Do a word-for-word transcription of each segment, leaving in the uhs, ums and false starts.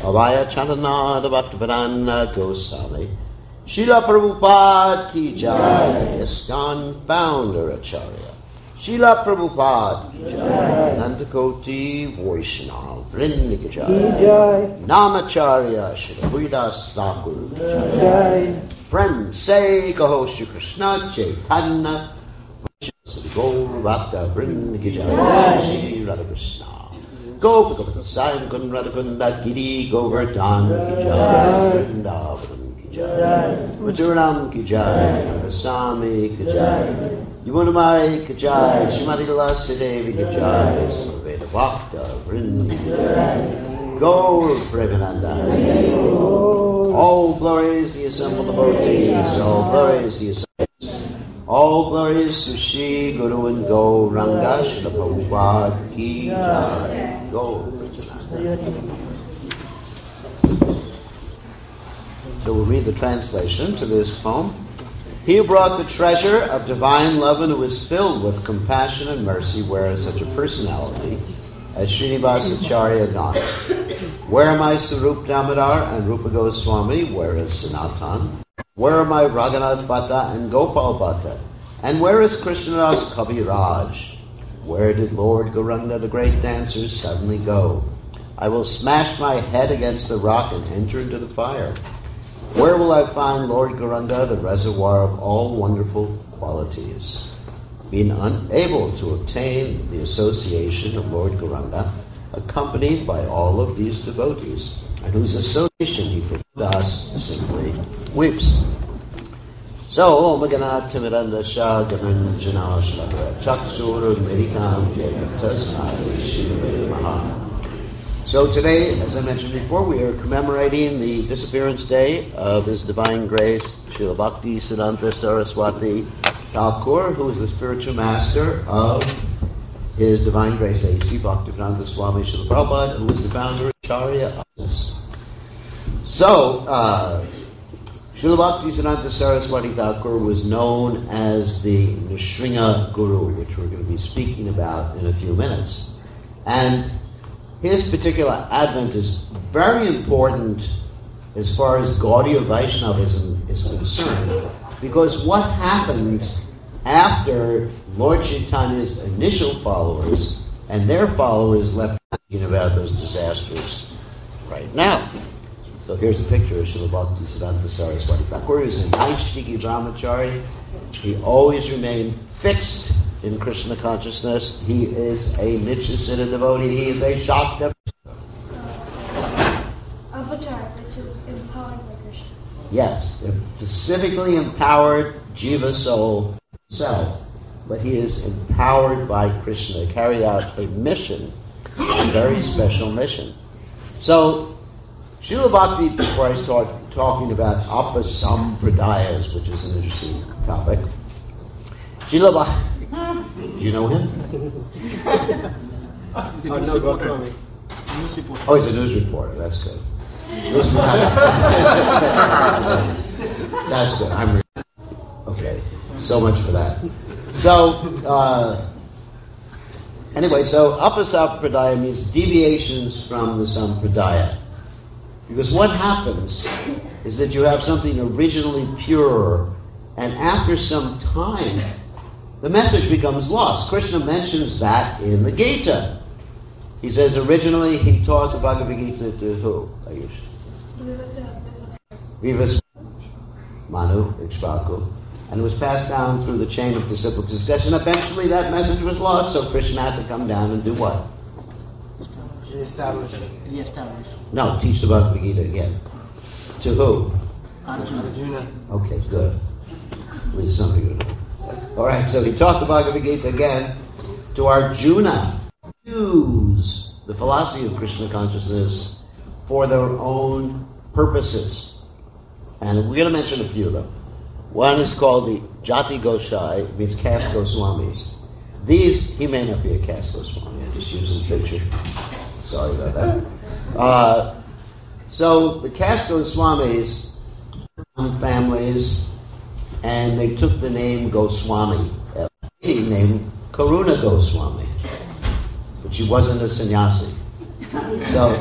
Abhaya Chandananda Bhaktivedanta Goswami, Srila Prabhupada ki jai, ISKCON founder Acharya, Srila Prabhupada ki jai, Nandakoti Vaishnava Vrinda ki jai, Namacharya Srila Haridas Thakur ki jai, Friends say Kaho Shri Krishna Chaitanya, Gaur Bhakta Vrinda ki jai, Shri Radha Krishna. Go Gopika Sayan Kun Radhakunda Giri Govardhan ki jai, Vrindavan ki jai, Majuranam ki jai, Rasami ki jai, Yamunamai ki jai, Shrimati Tulasi Devi ki jai, Samaveda Bhakta Vrinda ki jai, Gaur Premananda. All glories the assembled devotees, all glories the assembled. All glories to Shri Guru and Gauranga, Srila Prabhupada ki jai. Go. So we'll read the translation to this poem. He who brought the treasure of divine love and who was filled with compassion and mercy, whereas such a personality as Srinivasa Acharya Gana. Where am I Sarup Damodar and Rupa Goswami? Where is Sanatan? Where are my Raghunath Bhatta and Gopal Bhatta? And where is Krishnadas Kaviraj? Where did Lord Gauranga, the great dancer, suddenly go? I will smash my head against the rock and enter into the fire. Where will I find Lord Gauranga, the reservoir of all wonderful qualities? Being unable to obtain the association of Lord Gauranga, accompanied by all of these devotees, and whose association he thus simply weeps. So, Magana Timiranda Shah Garanjana Shakra Chakshur Medikam Maha. So today, as I mentioned before, we are commemorating the disappearance day of His Divine Grace, Srila Bhakti Siddhanta Saraswati Thakur, who is the spiritual master of His Divine Grace A C Bhaktivedanta Swami Srila Prabhupada, who is the founder of Acharya of this. So, uh, Srila Bhakti Siddhanta Saraswati Thakur was known as the Nrsimha Guru, which we're going to be speaking about in a few minutes. And his particular advent is very important as far as Gaudiya Vaishnavism is concerned, because what happened after Lord Chaitanya's initial followers and their followers left thinking about those disasters right now. So here's a picture of Srila Bhakti Siddhanta Saraswati Thakur. He was a Naishtiki Brahmachari. He always remained fixed in Krishna consciousness. He is a Nityasiddha devotee. He is a Shakta. Avatar, which is empowered by Krishna. Yes, a specifically empowered Jiva soul himself, but he is empowered by Krishna to carry out a mission, a very special mission. So, Srila Bhakti, before I start talking about Apasampradayas, which is an interesting topic, Srila Bhakti, do you know him? Oh, no, Goswami. News reporter. Oh, he's a news reporter, that's good. News That's good, I'm re- okay, so much for that. So, uh, anyway, so Apasampradaya means deviations from the Sampradaya. Because what happens is that you have something originally pure, and after some time, the message becomes lost. Krishna mentions that in the Gita. He says originally he taught the Bhagavad Gita to who? Ayush? Vivas Manu, Ikshvaku. And it was passed down through the chain of disciplic succession. Eventually that message was lost, so Krishna had to come down and do what? Reestablish. Reestablish. No, teach the Bhagavad Gita again. To who? Arjuna. Okay, good. At least some people know. All right, so he taught the Bhagavad Gita again to Arjuna. Use the philosophy of Krishna consciousness for their own purposes. And we're going to mention a few of them. One is called the Jati Gosai, it means caste Goswamis. These, he may not be a caste Goswami, I'm just using the picture. Sorry about that. Uh, so the caste Goswamis, families, and they took the name Goswami. He named Karuna Goswami, but she wasn't a sannyasi. So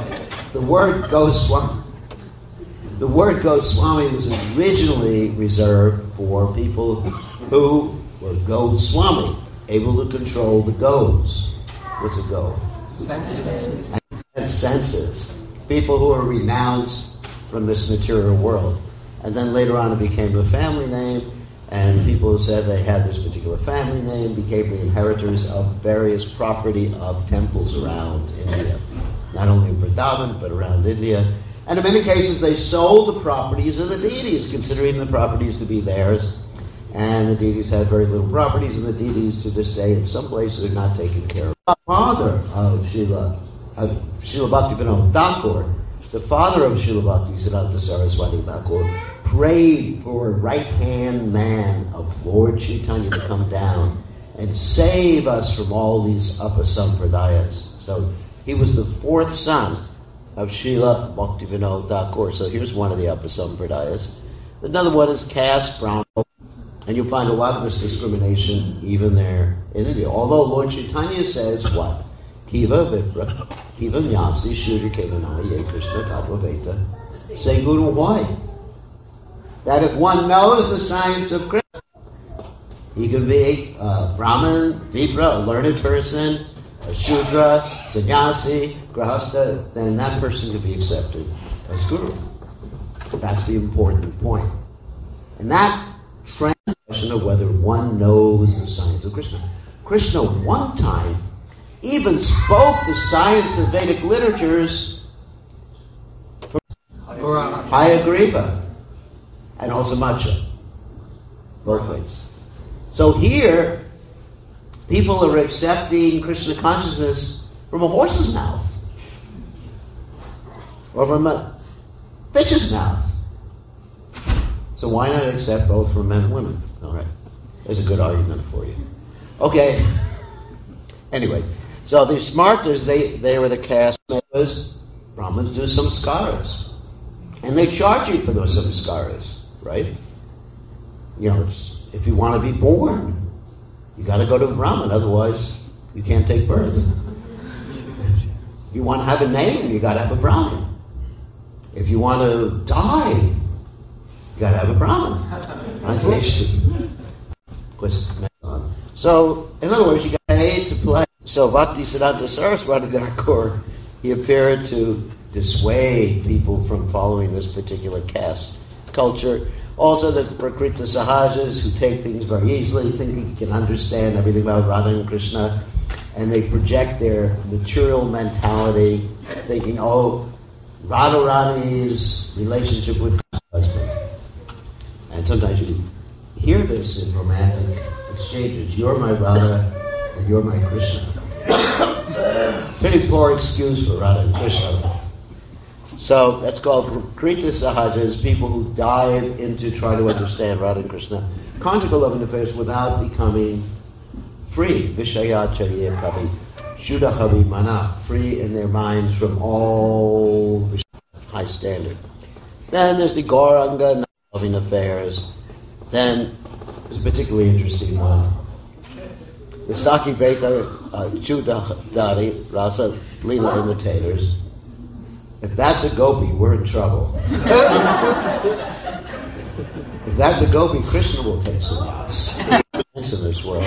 the word Goswami, the word Goswami was originally reserved for people who were Goswami, able to control the goes. What's a go? Senses. And senses. People who are renounced from this material world. And then later on it became a family name, and people who said they had this particular family name became the inheritors of various property of temples around India. Not only in Vrindavan, but around India. And in many cases they sold the properties of the deities, considering the properties to be theirs. And the deities had very little properties, and the deities to this day in some places are not taken care of. The father of Srila, of Srila Bhaktivinoda Thakur, the father of Srila Bhaktisiddhanta Saraswati Thakur, prayed for a right-hand man of Lord Chaitanya to come down and save us from all these Upasampradayas. So he was the fourth son of Srila Bhaktivinoda Thakur. So here's one of the Upasampradayas. Another one is caste, Brahmo. And you'll find a lot of this discrimination even there in India. Although Lord Chaitanya says what? Kiva Vipra, Kiva Nyasi, Shudra Kevanaya, Ye Krishna, Tattva Veda. Say Guru, why? That if one knows the science of Krishna, he can be a Brahmin, Vipra, a learned person, a Shudra, Sannyasi, Grahasta, then that person can be accepted as Guru. That's the important point. And that question of whether one knows the science of Krishna. Krishna one time even spoke the science of Vedic literatures from Hayagriva and also Macha. Both things. So here, people are accepting Krishna consciousness from a horse's mouth or from a fish's mouth. So why not accept both for men and women? All right. There's a good argument for you. Okay. Anyway, so the Smartas, they, they were the caste members. Brahmins do samskaras. And they charge you for those samskaras, right? You know, if you want to be born, you got to go to a Brahmin. Otherwise, you can't take birth. If you want to have a name, you got to have a Brahmin. If you want to die, you got to have a Brahmin. So, in other words, you got paid to play. So, Bhaktisiddhanta Saraswati Thakur, he appeared to dissuade people from following this particular caste culture. Also, there's the Prakriti Sahajas who take things very easily, think they can understand everything about Radha and Krishna, and they project their material mentality, thinking, oh, Radharani's relationship with her husband. And sometimes you hear this in romantic exchanges. You're my Radha and you're my Krishna. Pretty poor excuse for Radha and Krishna. So that's called Prakriti Sahajas, people who dive into trying to understand Radha and Krishna, conjugal loving affairs without becoming free. Vishayacharya Kavi, Shuddhahavi Mana, free in their minds from all high standard. Then there's the Gauranga loving affairs. Then there's a particularly interesting one. The Saki Baker uh, Chuddhadari Rasa Leela imitators. If that's a gopi, we're in trouble. If that's a gopi, Krishna will take sannyas in this world.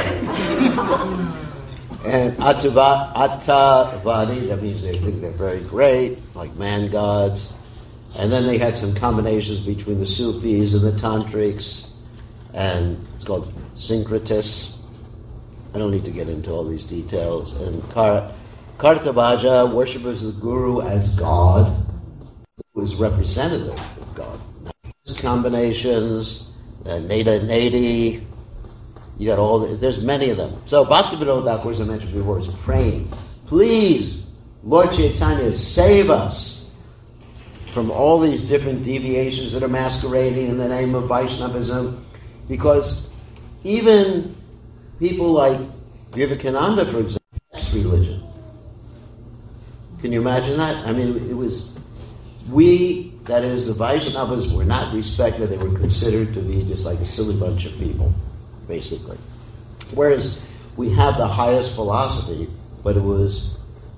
And Attava, Attavadi, that means they think they're very great, like man gods. And then they had some combinations between the Sufis and the Tantrics, and it's called syncretists. I don't need to get into all these details. And Kar- Kartavaja, worshippers of the Guru as God, who is representative of God. Combinations, uh, Neda Nadi, you got all the, there's many of them. So Bhaktivinoda Thakur, as I mentioned before, is praying, please, Lord Chaitanya, save us from all these different deviations that are masquerading in the name of Vaishnavism, because even people like Vivekananda, for example, that's religion. Can you imagine that? I mean, it was, we, that is, the Vaishnavas were not respected. They were considered to be just like a silly bunch of people, basically. Whereas we have the highest philosophy, but it was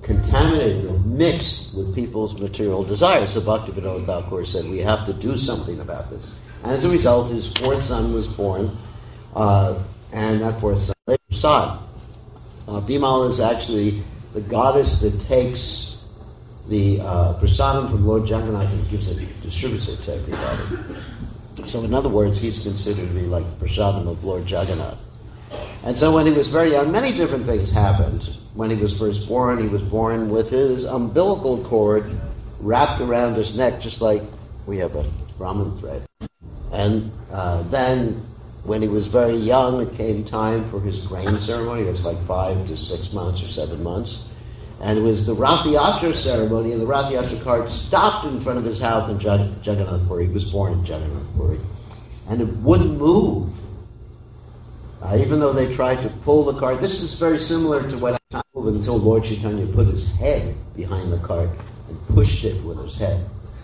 contaminated or mixed with people's material desires. So Bhaktivinoda Thakur said, we have to do something about this. And as a result, his fourth son was born, uh, and that fourth son later Prasad. Uh, Bimal is actually the goddess that takes the uh, prasadam from Lord Jagannath and gives it, distributes it to everybody. So in other words, he's considered to be like the prasadam of Lord Jagannath. And so when he was very young, many different things happened. When he was first born, he was born with his umbilical cord wrapped around his neck, just like we have a Brahman thread. And uh, then when he was very young, it came time for his grain ceremony. It was like five to six months or seven months. And it was the Rath Yatra ceremony, and the Rath Yatra cart stopped in front of his house in Jag- Jagannath Puri. He was born in Jagannath Puri. And it wouldn't move. Uh, even though they tried to pull the cart. This is very similar to what I told until Lord Chaitanya put his head behind the cart and pushed it with his head.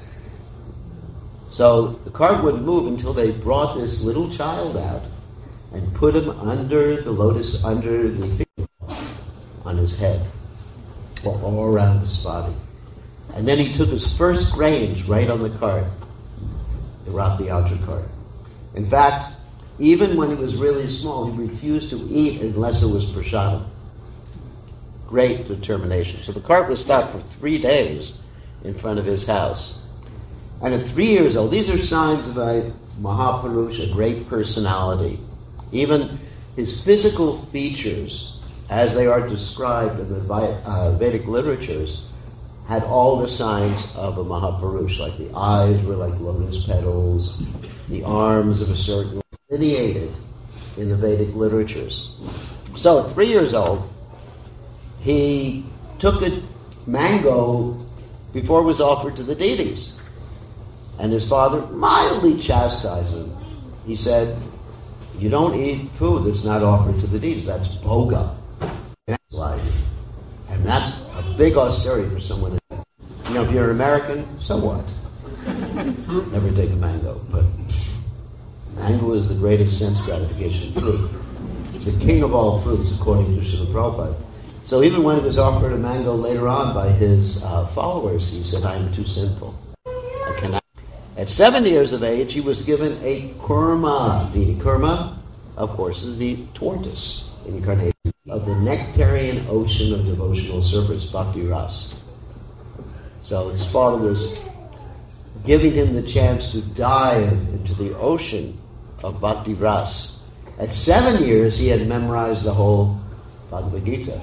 So the cart wouldn't move until they brought this little child out and put him under the lotus, under the finger on his head, all around his body. And then he took his first grains right on the cart, the Rath Yatra cart. In fact, even when he was really small, he refused to eat unless it was prasadam. Great determination. So the cart was stopped for three days in front of his house. And at three years old, these are signs of a Mahapurush, a great personality. Even his physical features, as they are described in the uh, Vedic literatures, had all the signs of a Mahapurush. Like the eyes were like lotus petals, the arms of a certain delineated in the Vedic literatures. So at three years old, he took a mango before it was offered to the deities. And his father mildly chastised him. He said, you don't eat food that's not offered to the deities. That's bhoga. That's life. And that's a big austerity for someone. You know, if you're an American, so what? Never take a mango. But mango is the greatest sense gratification fruit. It's the king of all fruits, according to Srila Prabhupada. So even when he was offered a mango later on by his uh, followers, he said, I am too sinful. I cannot. At seven years of age, he was given a kurma deity. Kurma, of course, is the tortoise incarnation of the nectarian ocean of devotional service, Bhakti Ras. So his father was giving him the chance to dive into the ocean of Bhakti Ras. At seven years, he had memorized the whole Bhagavad Gita.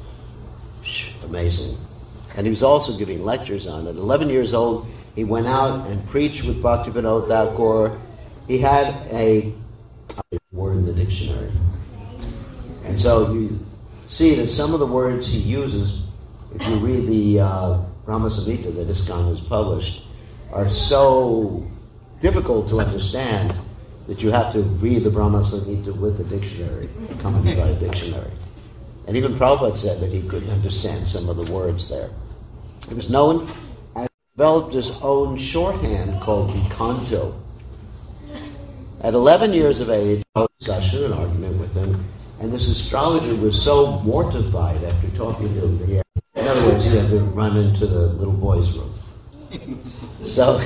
Amazing. And he was also giving lectures on it. At eleven years old, he went out and preached with Bhaktivinoda Thakur. He had a, a word in the dictionary. And so you see that some of the words he uses, if you read the uh, Brahma Samhita that ISKCON has published, are so difficult to understand that you have to read the Brahma Samhita with a dictionary, accompanied by a dictionary. And even Prabhupada said that he couldn't understand some of the words there. He was known as developed his own shorthand called Vikanto. At eleven years of age, I had a discussion, an argument with him, and this astrologer was so mortified after talking to him that he had, in other words, he had to run into the little boy's room. So,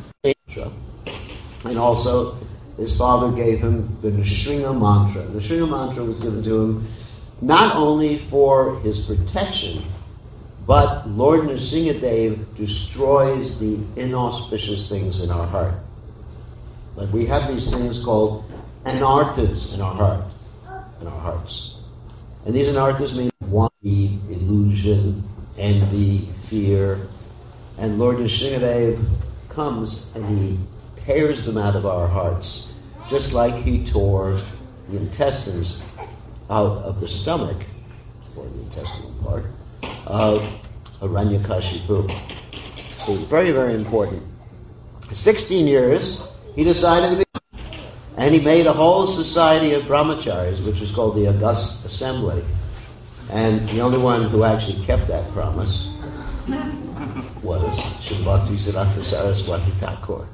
and also, his father gave him the Nrsimha mantra. The Nrsimha mantra was given to him not only for his protection, but Lord Nrsimhadev destroys the inauspicious things in our heart. Like we have these things called anarthas in our heart, in our hearts. And these anarthas mean wanting, illusion, envy, fear. And Lord Nrsimhadev comes and he tears them out of our hearts, just like he tore the intestines out of the stomach, or the intestinal part, of Hiranyakashipu. So it's very, very important. sixteen years, he decided to be, and he made a whole society of brahmacharis, which was called the August Assembly. And the only one who actually kept that promise was Srila Bhaktisiddhanta Saraswati Thakur.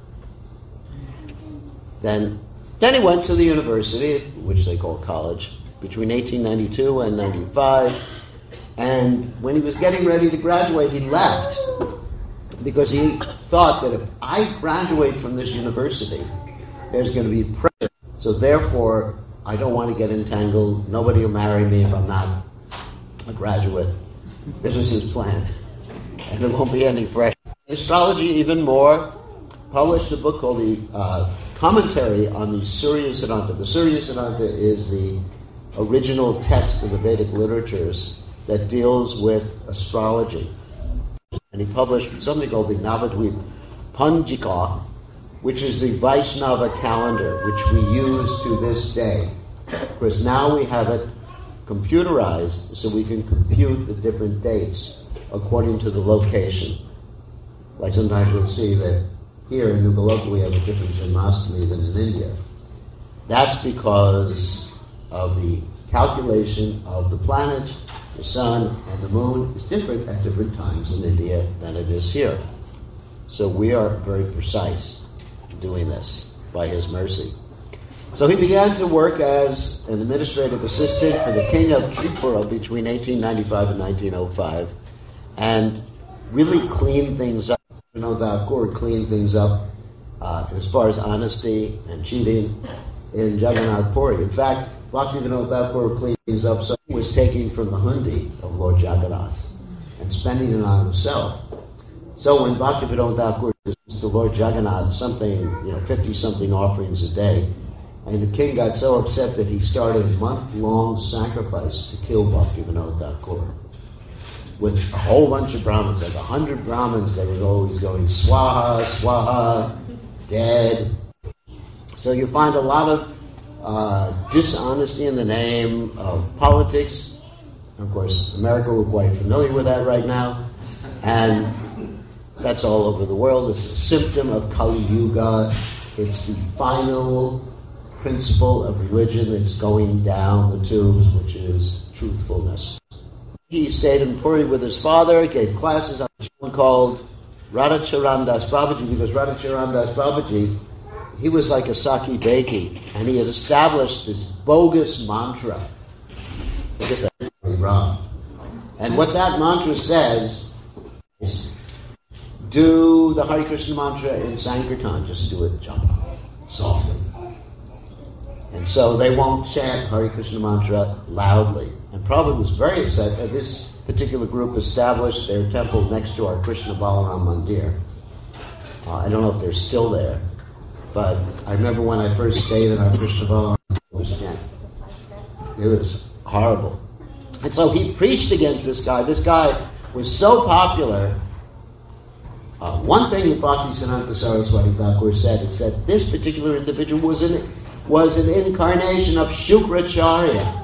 Then, then he went to the university, which they call college, between eighteen ninety-two and ninety-five, And when he was getting ready to graduate, he left because he thought that if I graduate from this university, there's going to be pressure. So therefore, I don't want to get entangled. Nobody will marry me if I'm not a graduate. This was his plan. And there won't be any pressure. Astrology, even more, published a book called the uh, Commentary on the Surya Siddhanta. The Surya Siddhanta is the original text of the Vedic literatures that deals with astrology. And he published something called the Navadvip Panjika, which is the Vaishnava calendar, which we use to this day. Because now we have it computerized so we can compute the different dates according to the location. Like sometimes you'll see that here in Nubaloka we have a different Janmashtami than in India. That's because of the calculation of the planets, the sun, and the moon is different at different times in India than it is here. So we are very precise in doing this by his mercy. So he began to work as an administrative assistant for the king of Tripura between eighteen ninety-five and nineteen oh five, and really cleaned things up. You know, Thakur cleaned things up uh, as far as honesty and cheating in Jagannath Puri. In fact, Bhaktivinoda Thakur cleaned things up, so he was taking from the hundi of Lord Jagannath and spending it on himself. So when Bhaktivinoda Thakur gives to Lord Jagannath something, you know, fifty-something offerings a day, and the king got so upset that he started a month-long sacrifice to kill Bhaktivinoda Thakur. With a whole bunch of Brahmins, like a hundred Brahmins, they were always going, swaha, swaha, dead. So you find a lot of uh, dishonesty in the name of politics. Of course, America, we're quite familiar with that right now. And that's all over the world. It's a symptom of Kali Yuga. It's the final principle of religion that's going down the tubes, which is truthfulness. He stayed in Puri with his father, gave classes on one called Radhacharan Das Babaji, because Radhacharan Das Babaji, he was like a Saki Beki, and he had established this bogus mantra. I guess that's wrong. And what that mantra says is, do the Hare Krishna mantra in Sankirtan, just do it jump, softly. And so they won't chant Hare Krishna mantra loudly. And Prabhupada was very upset that this particular group established their temple next to our Krishna Balaram Mandir. Uh, I don't know if they're still there, but I remember when I first stayed in our Krishna Balaram, it was chanted. It was horrible. And so he preached against this guy. This guy was so popular. Uh, one thing that Bhaktisiddhanta Saraswati Thakur said is that this particular individual was an, was an incarnation of Shukracharya.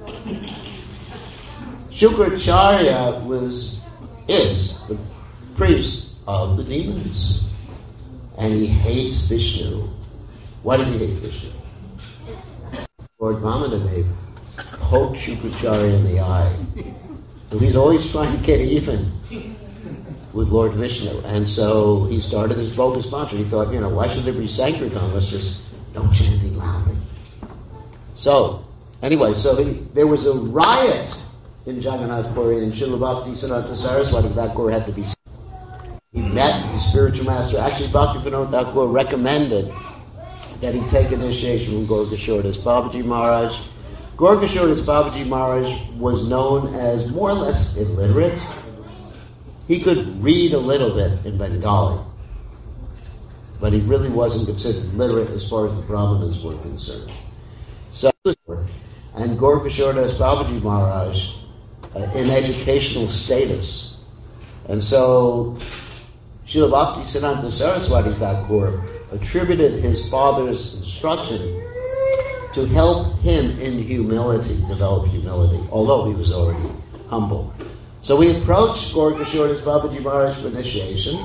Shukracharya was, is the priest of the demons. And he hates Vishnu. Why does he hate Vishnu? Lord Vamanadev poked Shukracharya in the eye. So he's always trying to get even with Lord Vishnu. And so he started this bogus mantra. He thought, you know, why should there be Sankirtan? Let's just don't chanting loudly. So, anyway, so he, there was a riot in Jagannath Puri, and Srila Bhaktisiddhanta Saraswati Thakur had to be. He met the spiritual master. Actually, Bhaktivinoda Thakur recommended that he take initiation from Gorkashore Das Babaji Maharaj. Gorkashore Das Babaji Maharaj was known as more or less illiterate. He could read a little bit in Bengali, but he really wasn't considered literate as far as the Brahmanas were concerned. So, and Gorkashore Das Babaji Maharaj uh, in educational status. And so Srila Bhaktisiddhanta Saraswati Thakur attributed his father's instruction to help him in humility, develop humility, although he was already humble. So we approached Gorkashore Das Babaji Maharaj for initiation.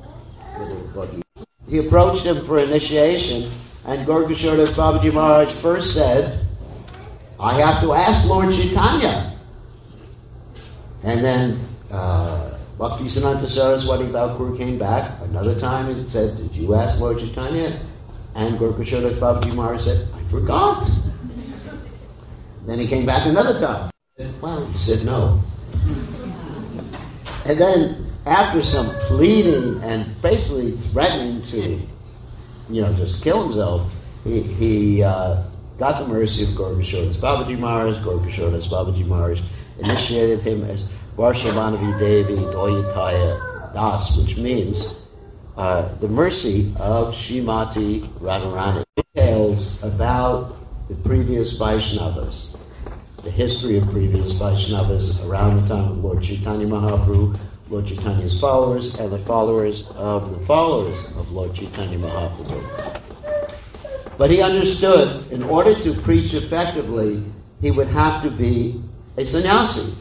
He approached him for initiation, and Gorkashore Das Babaji Maharaj first said, I have to ask Lord Chaitanya. And then uh, Bhaktisiddhanta Saraswati Thakur came back another time and said, did you ask Lord Chaitanya? And Gorkashore Das Babaji Maharaj said, I forgot. Then he came back another time. Well, he said no. And then, after some pleading and basically threatening to, you know, just kill himself, he, he uh, got the mercy of Gaurkishore Babaji Maharaj. Gaurkishore Babaji Maharaj initiated him as Varshavanavi Devi Doyataya Das, which means uh, the mercy of Srimati Radharani. Details about the previous Vaishnavas, the history of previous Vaishnavas around the time of Lord Chaitanya Mahaprabhu, Lord Chaitanya's followers, and the followers of the followers of Lord Chaitanya Mahaprabhu. But he understood, in order to preach effectively, he would have to be a sannyasi.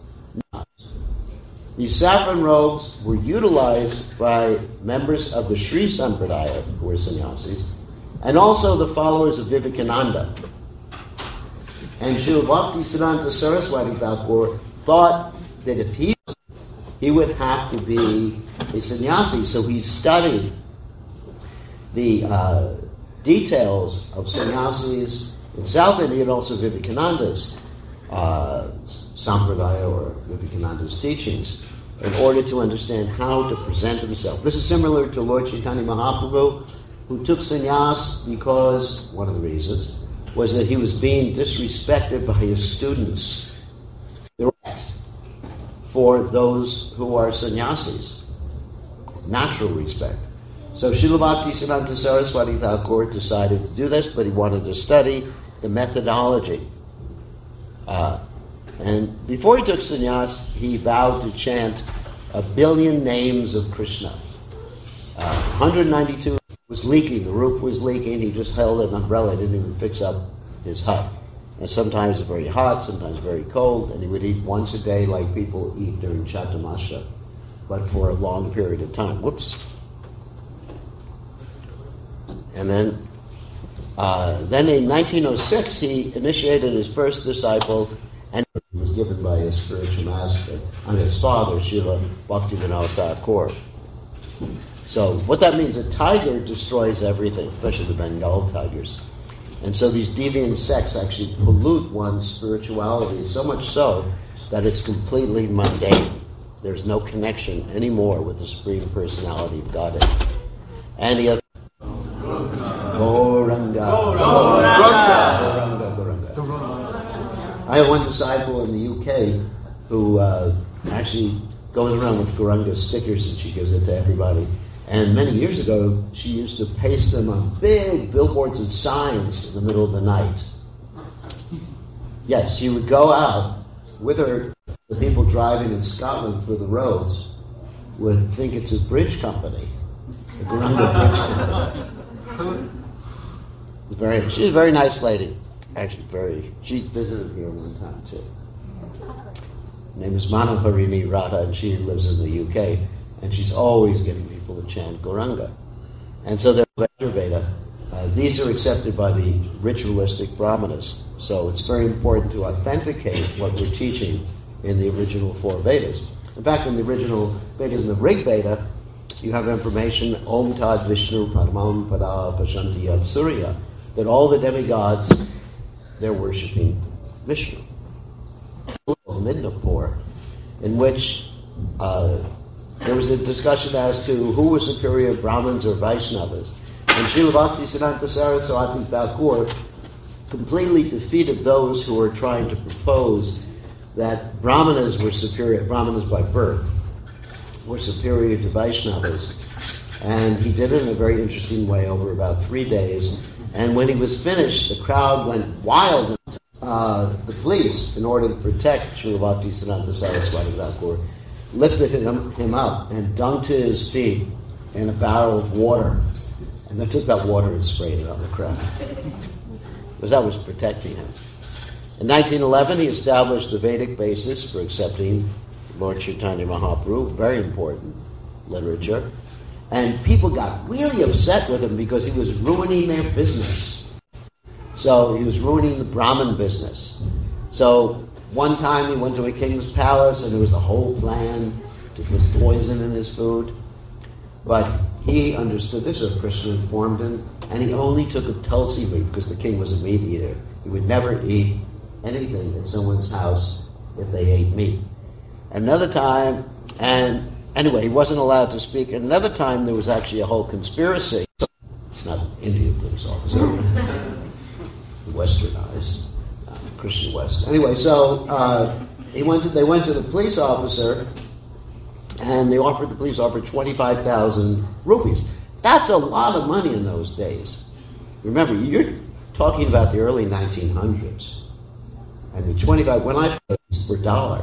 These saffron robes were utilized by members of the Sri Sampradaya, who were sannyasis, and also the followers of Vivekananda. And Srila Bhaktisiddhanta Saraswati Thakur thought that if he he would have to be a sannyasi. So he studied the uh, details of sannyasis in South India and also Vivekananda's uh, sampradaya or Vivekananda's teachings in order to understand how to present himself. This is similar to Lord Chaitanya Mahaprabhu, who took sannyas because, one of the reasons, was that he was being disrespected by his students. For those who are sannyasis, natural respect. So Srila Bhaktisiddhanta Saraswati Thakur decided to do this, but he wanted to study the methodology. Uh, and before he took sannyas, he vowed to chant a billion names of Krishna. Uh, one hundred ninety-two was leaking, the roof was leaking, he just held an umbrella, didn't even fix up his hut. And sometimes very hot, sometimes very cold, and he would eat once a day like people eat during Chatumasha, but for a long period of time. Whoops. And then, uh, then in nineteen oh six, he initiated his first disciple, and he was given by his spiritual master, and his father, Srila Bhaktivinoda Thakur. So what that means, a tiger destroys everything, especially the Bengal tigers. And so these deviant sects actually pollute one's spirituality, so much so that it's completely mundane. There's no connection anymore with the Supreme Personality of Godhead. Any other... Gauranga. Gauranga. Gauranga. I have one disciple in the U K who uh, actually goes around with Gauranga stickers and she gives it to everybody. And many years ago, she used to paste them on big billboards and signs in the middle of the night. Yes, she would go out with her. The people driving in Scotland through the roads would think it's a bridge company, the Gauranga Bridge Company. Very, she's a very nice lady. Actually, very. She visited here one time too. Her name is Manoharini Radha, and she lives in the U K. And she's always getting people to chant Gauranga. And so they're Vajrayana. Uh, these are accepted by the ritualistic brahmanas. So it's very important to authenticate what we're teaching in the original four Vedas. In fact, in the original Vedas, in the Rig Veda, you have information, Om Tad Vishnu Paramam Pada Pashanti Yad Surya, that all the demigods, they're worshipping Vishnu. Midnapur, in which uh, there was a discussion as to who was superior, Brahmins or Vaishnavas. And Srila Bhaktisiddhanta Saraswati Thakur completely defeated those who were trying to propose that Brahmanas were superior, Brahmanas by birth, were superior to Vaishnavas. And he did it in a very interesting way over about three days. And when he was finished, the crowd went wild. Uh, the police, in order to protect Srila Bhaktisiddhanta Saraswati Thakur, lifted him, him up and dunked his feet in a barrel of water. And they took that water and sprayed it on the crowd. Because that was protecting him. In nineteen eleven, he established the Vedic basis for accepting Lord Chaitanya Mahaprabhu, very important literature. And people got really upset with him because he was ruining their business. So he was ruining the Brahmin business. So one time he went to a king's palace and there was a whole plan to put poison in his food. But he understood this, as Krishna informed him, and he only took a tulsi leaf because the king was a meat eater. He would never eat anything at someone's house if they ate meat. Another time And anyway, he wasn't allowed to speak. And another time, there was actually a whole conspiracy. It's not an Indian police officer, westernized, uh, Christian West. Anyway, so uh, he went to, they went to the police officer, and they offered the police officer twenty-five thousand rupees. That's a lot of money in those days. Remember, you're talking about the early nineteen hundreds. I mean, twenty-five, when I first per dollar.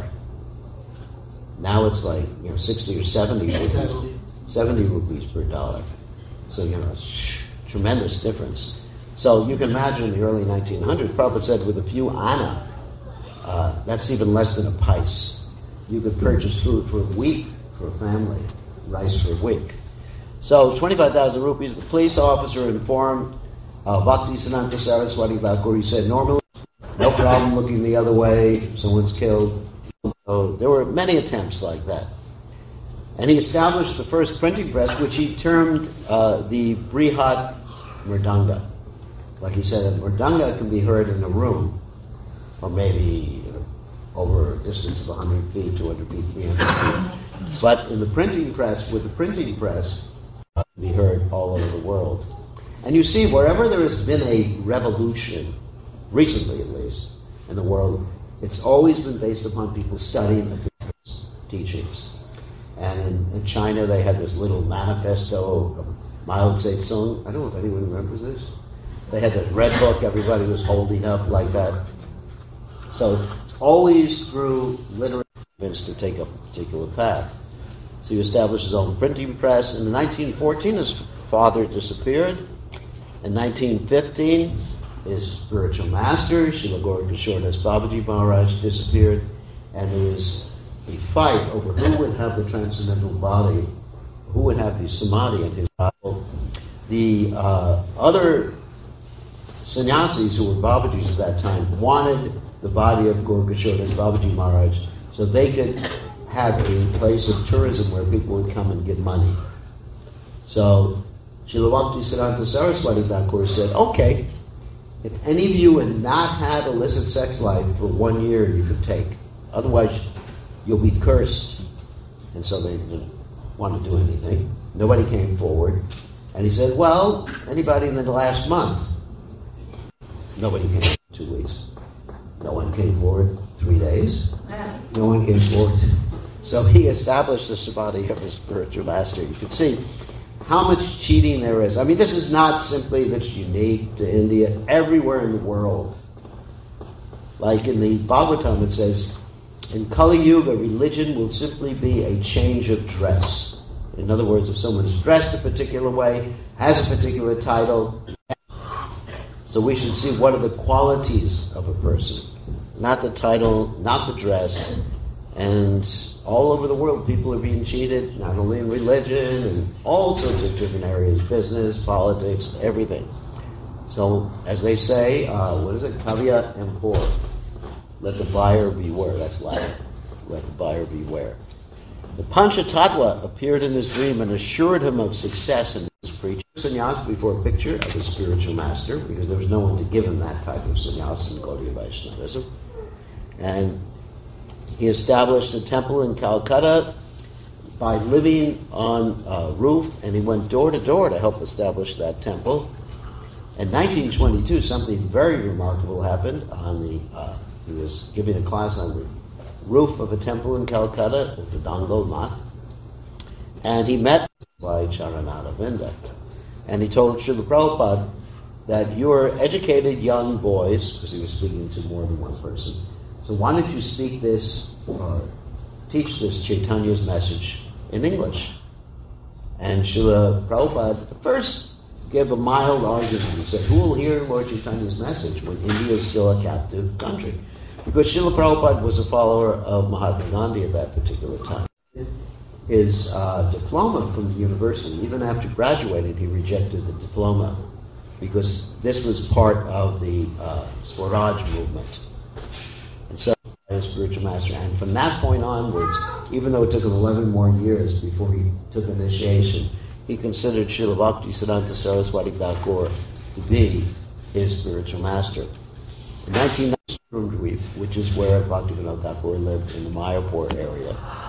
Now it's like, you know, sixty or seventy rupees. seventy. seventy rupees per dollar. So, you know, it's tremendous difference. So you can imagine in the early nineteen hundreds, Prabhupada said with a few anna, uh, that's even less than a pice. You could purchase food for a week for a family, rice for a week. So twenty-five thousand rupees, the police officer informed uh, Bhaktisiddhanta Saraswati Thakur. He said, normally, no problem looking the other way, if someone's killed. So there were many attempts like that. And he established the first printing press, which he termed uh, the Brihat Mridanga. Like he said, a Mridanga can be heard in a room, or maybe you know, over a distance of one hundred feet, two hundred feet, three hundred feet. But in the printing press, with the printing press, it can be heard all over the world. And you see, wherever there has been a revolution, recently at least, in the world, it's always been based upon people studying the Buddha's teachings. And in, in China, they had this little manifesto of Mao Zedong. I don't know if anyone remembers this. They had this red book everybody was holding up like that. So always through literature to take a particular path. So he established his own printing press. In nineteen fourteen, his father disappeared. In nineteen fifteen, his spiritual master, Srila Gaurkishore Das Babaji Maharaj, disappeared, and there was a fight over who would have the transcendental body, who would have the samadhi in his body. The uh, other sannyasis who were Babajis at that time wanted the body of Gaurkishore Das Babaji Maharaj so they could have a place of tourism where people would come and give money. So Srila Bhaktisiddhanta Saraswati Thakur said, okay, if any of you had not had illicit sex life for one year, you could take. Otherwise, you'll be cursed. And so they didn't want to do anything. Nobody came forward. And he said, well, anybody in the last month? Nobody came for two weeks. No one came forward three days. No one came forward. So he established the samadhi of his spiritual master. You can see how much cheating there is. I mean, this is not simply that's unique to India. Everywhere in the world. Like in the Bhagavatam, it says, in Kali Yuga, religion will simply be a change of dress. In other words, if someone's dressed a particular way, has a particular title, so we should see what are the qualities of a person. Not the title, not the dress. And all over the world, people are being cheated, not only in religion, and all sorts of different areas, business, politics, everything. So, as they say, uh, what is it? Kavya empor. Let the buyer beware. That's Latin. Let the buyer beware. The Panchatattva appeared in his dream and assured him of success in his preaching. Sannyas before a picture of his spiritual master, because there was no one to give him that type of sannyas in Gaudiya Vaishnavism. And he established a temple in Calcutta by living on a roof, and he went door to door to help establish that temple. In nineteen twenty-two, something very remarkable happened. On the uh, he was giving a class on the roof of a temple in Calcutta, the Dangal Math, and he met by Charanaravinda. And he told Srila Prabhupada that you're educated young boys, because he was speaking to more than one person, so why don't you speak this, or teach this Chaitanya's message in English? And Srila Prabhupada at first gave a mild argument. He said, who will hear Lord Chaitanya's message when India is still a captive country? Because Srila Prabhupada was a follower of Mahatma Gandhi at that particular time. His uh, diploma from the university, even after graduating, he rejected the diploma because this was part of the uh, Swaraj movement. And so, his spiritual master, and from that point onwards, even though it took him eleven more years before he took initiation, he considered Srila Bhaktisiddhanta Saraswati Thakur to be his spiritual master. In nineteen ninety, which is where Bhaktivinoda Thakur lived in the Mayapur area.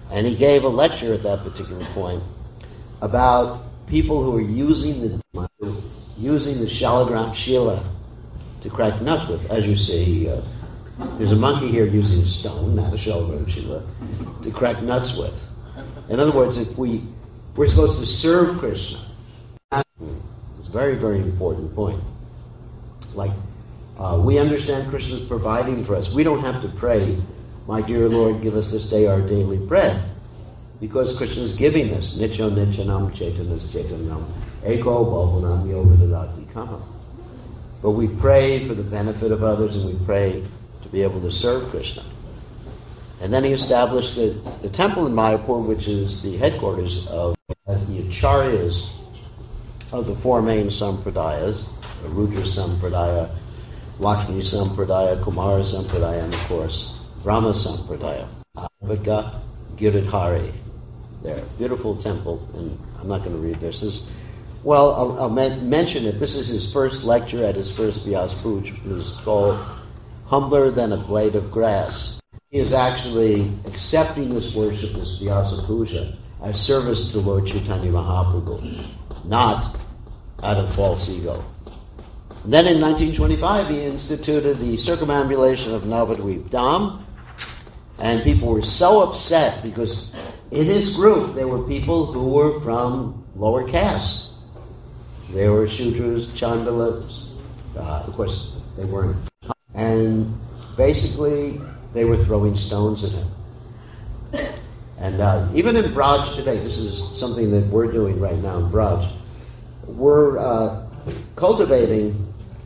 And he gave a lecture at that particular point about people who are using the using the Shalagram Shila to crack nuts with. As you see, uh, there's a monkey here using a stone, not a Shalagram Shila, to crack nuts with. In other words, if we, we're supposed to serve Krishna. It's a very, very important point. Like, uh, we understand Krishna's providing for us. We don't have to pray, my dear Lord, give us this day our daily bread, because Krishna is giving us. Nityo Nityanam Chaitanas Chaitanam Eko Bhavanam Yogadadati Kama. But we pray for the benefit of others, and we pray to be able to serve Krishna. And then he established the, the temple in Mayapur, which is the headquarters of, as the acharyas of the four main sampradayas, the Rudra Sampradaya, Lakshmi Sampradaya, Kumara Sampradaya, and of course, Brahma Sampradaya. Avadga Giridhari. There, beautiful temple, and I'm not going to read this. this well, I'll, I'll men- mention it. This is his first lecture at his first Vyas Puja. It was called Humbler Than a Blade of Grass. He is actually accepting this worship, this Vyasa Puja, as service to Lord Chaitanya Mahaprabhu, not out of false ego. And then in nineteen twenty-five, he instituted the circumambulation of Navadvip Dham, and people were so upset because in his group there were people who were from lower castes. There were Shudras, Chandalas, uh, of course they weren't. And basically they were throwing stones at him. And uh, even in Braj today, this is something that we're doing right now in Braj, we're uh, cultivating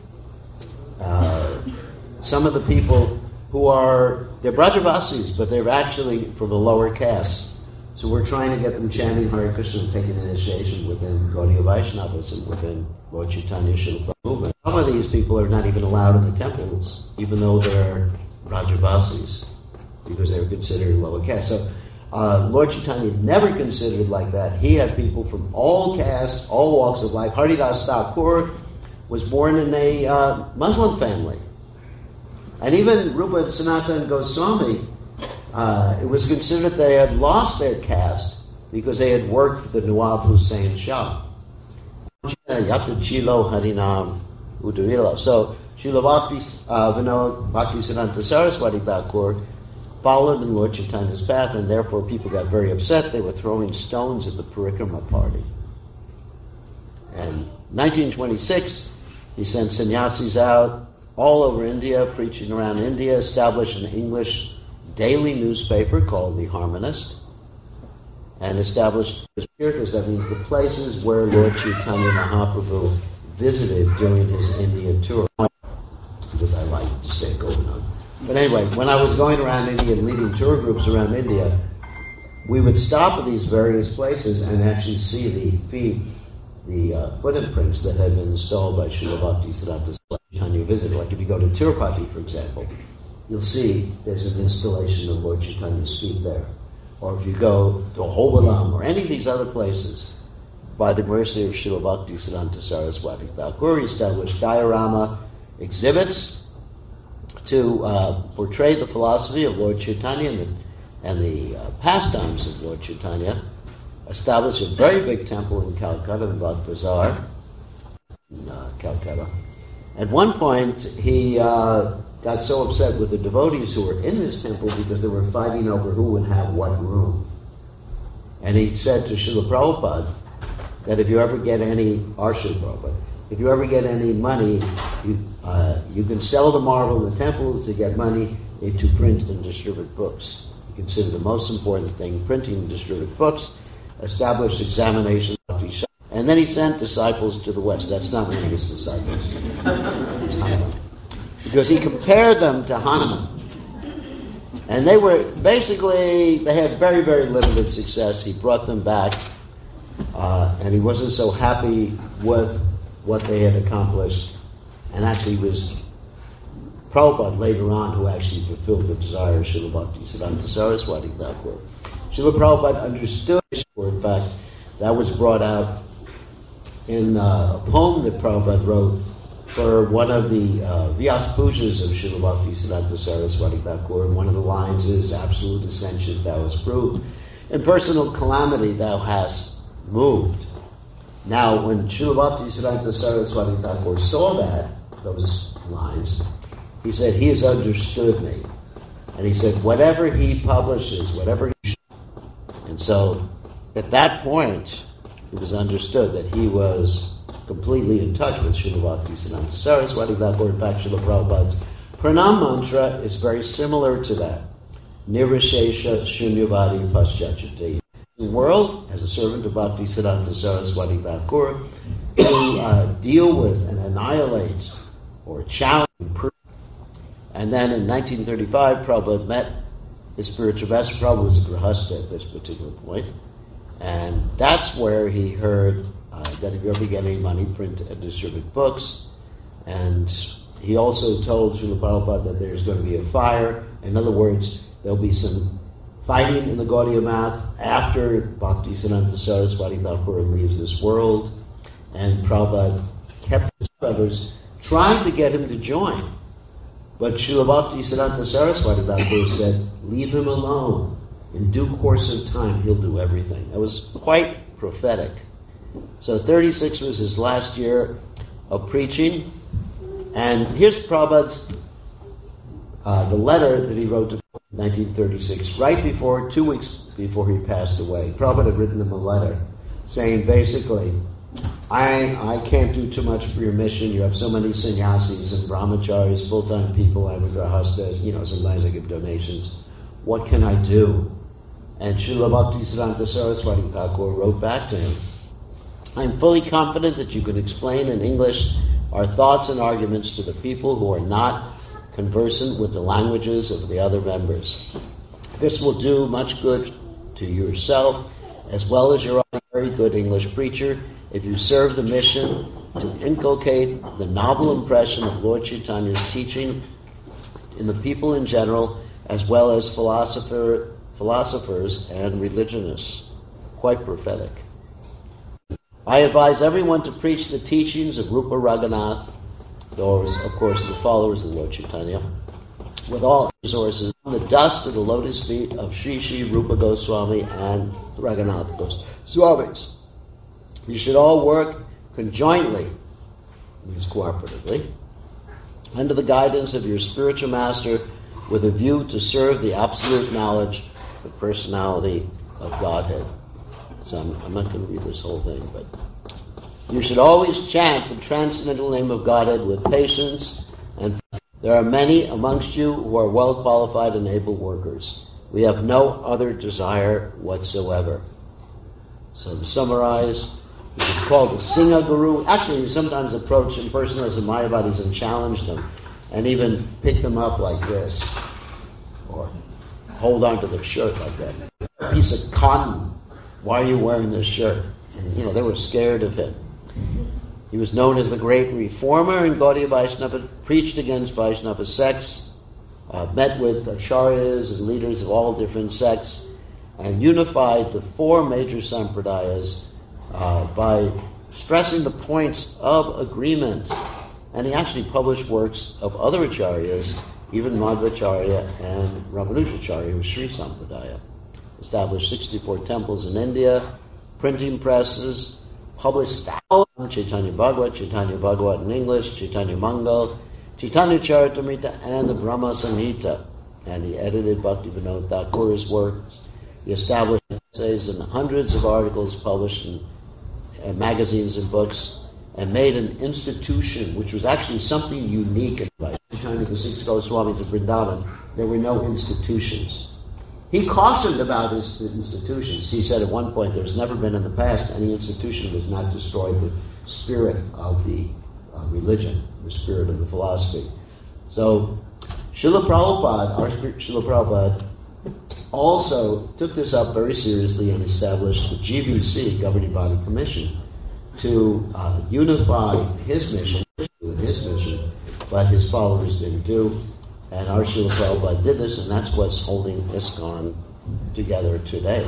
uh, some of the people who are, they're Brajavasis, but they're actually from the lower castes. So we're trying to get them chanting Hare Krishna and taking initiation within Gaudiya Vaishnavas and within Lord Chaitanya Srila movement. Some of these people are not even allowed in the temples, even though they're Brajavasis, because they were considered lower caste. So uh, Lord Chaitanya never considered it like that. He had people from all castes, all walks of life. Haridas Thakur was born in a uh, Muslim family. And even Rupa Sanatana Goswami, uh, it was considered they had lost their caste because they had worked for the Nawab Hussain Shah. Yata Chilo Harinam Udarilo. So Srila Bhakti uh, Vinod Bhakti Siddhanta Saraswati Thakur followed in Lord Chaitanya's path, and therefore people got very upset. They were throwing stones at the Parikrama party. And nineteen twenty-six, he sent sannyasis out all over India, preaching around India, established an English daily newspaper called The Harmonist, and established tirthas, that means the places where Lord Chaitanya Mahaprabhu visited during his India tour, because I like to stay going on. But anyway, when I was going around India and leading tour groups around India, we would stop at these various places and actually see the feet, the uh, foot imprints that had been installed by Srila Bhakti Siddhanta Chaitanya visit. Like if you go to Tirupati, for example, you'll see there's an installation of Lord Chaitanya's feet there. Or if you go to Hobalam or any of these other places, by the mercy of Srila Bhakti Siddhanta Saraswati Thakur, he established diorama exhibits to uh, portray the philosophy of Lord Chaitanya and the, and the uh, pastimes of Lord Chaitanya. Established a very big temple in Calcutta, in Bagh Bazaar, in uh, Calcutta. At one point, he uh, got so upset with the devotees who were in this temple because they were fighting over who would have what room. And he said to Srila Prabhupada that if you ever get any, or Srila Prabhupada, if you ever get any money, you, uh, you can sell the marble in the temple to get money to print and distribute books. He considered the most important thing, printing and distribute books, established examinations, and then he sent disciples to the West. That's not one of his disciples. It's Hanuman. Because he compared them to Hanuman. And they were, basically, they had very, very limited success. He brought them back, uh, and he wasn't so happy with what they had accomplished. And actually it was Prabhupada later on who actually fulfilled the desire of Srila Bhakti Siddhanta Saraswati Thakur. Srila Prabhupada understood, in fact, that was brought out in uh, a poem that Prabhupada wrote for one of the uh, Vyas Pujas of Srila Bhakti Siddhanta Saraswati Thakur, and one of the lines is, absolute ascension thou hast proved. In personal calamity thou hast moved. Now, when Srila Bhaktisiddhanta Saraswati Thakur saw that, those lines, he said, he has understood me. And he said, whatever he publishes, whatever he... And so, at that point, it was understood that he was completely in touch with Srila Bhaktisiddhanta Saraswati Thakur. In fact, Srila Prabhupada's Pranam mantra is very similar to that. Nirvishesha Shunyavadi Paschachati. The world, as a servant of Bhaktisiddhanta Saraswati Thakur, to uh, deal with and annihilate or challenge. And then in nineteen thirty-five, Prabhupada met his spiritual master. Prabhupada was a grihastha at this particular point. And that's where he heard uh, that if you ever get any money, print and distribute books. And he also told Srila Prabhupada that there's going to be a fire. In other words, there'll be some fighting in the Gaudiya Math after Bhaktisiddhanta Saraswati Thakur leaves this world. And Prabhupada kept his brothers trying to get him to join. But Srila Bhaktisiddhanta Saraswati Thakur said, leave him alone. In due course of time, he'll do everything. That was quite prophetic. So thirty-six was his last year of preaching. And here's Prabhupada's, uh, the letter that he wrote to nineteen thirty-six, right before, two weeks before he passed away. Prabhupada had written him a letter saying basically, I I can't do too much for your mission. You have so many sannyasis and brahmacharis, full-time people, I'm a grihastha, you know, sometimes I give donations. What can I do? And Srila Bhaktisiddhanta Saraswati Thakur wrote back to him, I'm fully confident that you can explain in English our thoughts and arguments to the people who are not conversant with the languages of the other members. This will do much good to yourself as well as your very good English preacher if you serve the mission to inculcate the novel impression of Lord Chaitanya's teaching in the people in general as well as philosopher, philosophers and religionists. Quite prophetic. I advise everyone to preach the teachings of Rupa Raghunath, those, of course, the followers of Lord Chaitanya, with all resources, on the dust of the lotus feet of Sri Sri Rupa Goswami and Raghunath Goswamis. You should all work conjointly, means cooperatively, under the guidance of your spiritual master with a view to serve the absolute knowledge, the personality of Godhead. So I'm, I'm not going to read this whole thing, but you should always chant the transcendental name of Godhead with patience, and there are many amongst you who are well qualified and able workers. We have no other desire whatsoever. So to summarize, he was called the Singha Guru. Actually, he sometimes approached impersonators and Mayavadis and challenged them, and even picked them up like this, or hold on to their shirt like that. A piece of cotton. Why are you wearing this shirt? And, you know, they were scared of him. He was known as the great reformer in Gaudiya Vaishnava, preached against Vaishnava sects, uh, met with acharyas and leaders of all different sects, and unified the four major sampradayas uh, by stressing the points of agreement. And he actually published works of other acharyas, even Madhvacharya and Ramanujacharya, who was Sri Sampradaya. Established sixty-four temples in India, printing presses, published Chaitanya Bhagavat, Chaitanya Bhagavat in English, Chaitanya Mangal, Chaitanya Charitamrita, and the Brahma Samhita. And he edited Bhakti Vinod Thakur's works. He established essays and hundreds of articles published in uh, magazines and books, and made an institution, which was actually something unique in life. Chaitanya the six Goswamis of Vrindavan, there were no institutions. He cautioned about his institutions. He said at one point, there's never been in the past any institution that has not destroyed the spirit of the uh, religion, the spirit of the philosophy. So, Srila Prabhupada, our Srila Prabhupada, also took this up very seriously and established the G B C, Governing Body Commission, to uh, unify his mission, his mission, but his followers didn't do. And our Srila Prabhupada did this, and that's what's holding ISKCON together today.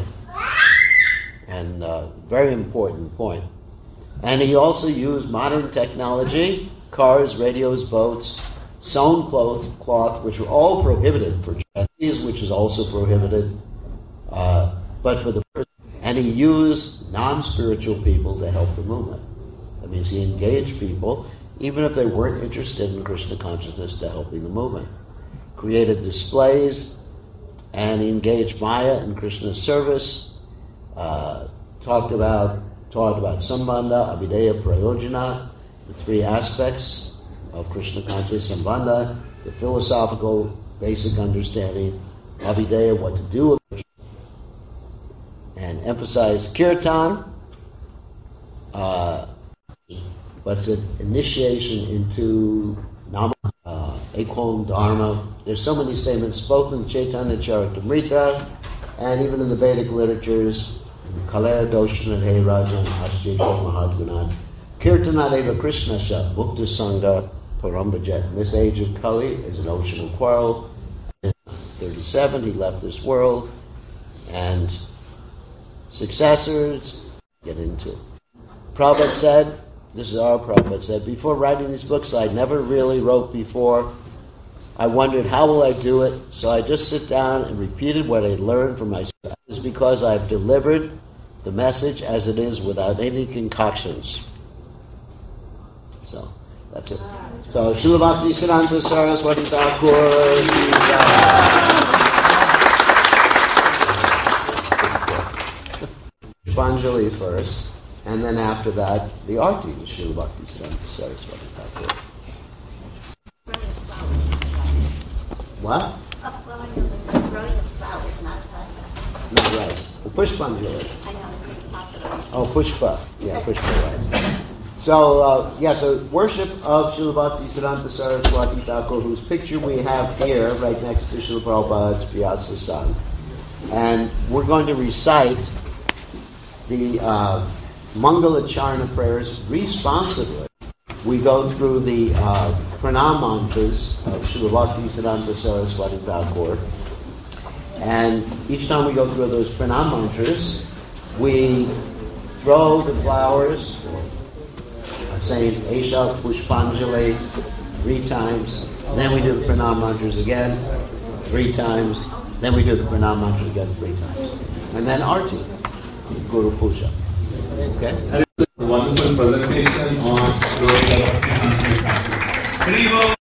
And uh, very important point. And he also used modern technology, cars, radios, boats, sewn cloth, cloth, which were all prohibited for Chinese, which is also prohibited. Uh, but for the person. And he used non-spiritual people to help the movement. That means he engaged people, even if they weren't interested in Krishna consciousness, to helping the movement. Created displays, and he engaged Maya in Krishna's service. Uh, talked about taught about Sambandha, Abhideya, Prayojana, the three aspects of Krishna consciousness. Sambandha, the philosophical basic understanding. Abhideya, what to do with it. And emphasized kirtan, uh, but it's an initiation into Nama, uh, Ekon Dharma. There's so many statements both in Chaitanya Charitamrita and even in the Vedic literatures, Kalaya Doshan and Hey Rajan, Ashjita Mahadgunat, Kirtanadeva Krishna Sha, Mukta Sangha, Parambajet. In this age of Kali is an ocean of quarrel. In thirty-seven, he left this world, and successors get into. Prabhupada said, this is our Prabhupada said, before writing these books, I never really wrote before. I wondered, how will I do it? So I just sit down and repeated what I learned from my students. It's because I've delivered the message as it is without any concoctions. So, that's it. So, Srila Bhakti Siddhanta Saraswati Thakur. Pushpanjali first, and then after that, the Arti with Srila Bhakti Siddhanta Saraswati Thakur. What? Upblowing of growing of flowers, not rice. Not rice. The Pushpanjali. I know, it's like popular. Oh, Pushpa. Yeah, Pushpa, right. So, uh, yeah, so worship of Srila Bhakti Siddhanta Saraswati Thakur, whose picture we have here, right next to Srila Prabhupada's Vyasa son. And we're going to recite the uh, Mangala Charana prayers responsively. We go through the uh, pranam mantras of Srila Bhakti Siddhanta Saraswati Thakur. And each time we go through those pranam mantras, we throw the flowers, saying Esha Pushpanjali three times. Then we do the pranam mantras again three times. Then we do the pranam mantras again three times. And then Arti, Guru Puja. Okay? That is a wonderful presentation on growing up Sanskrit.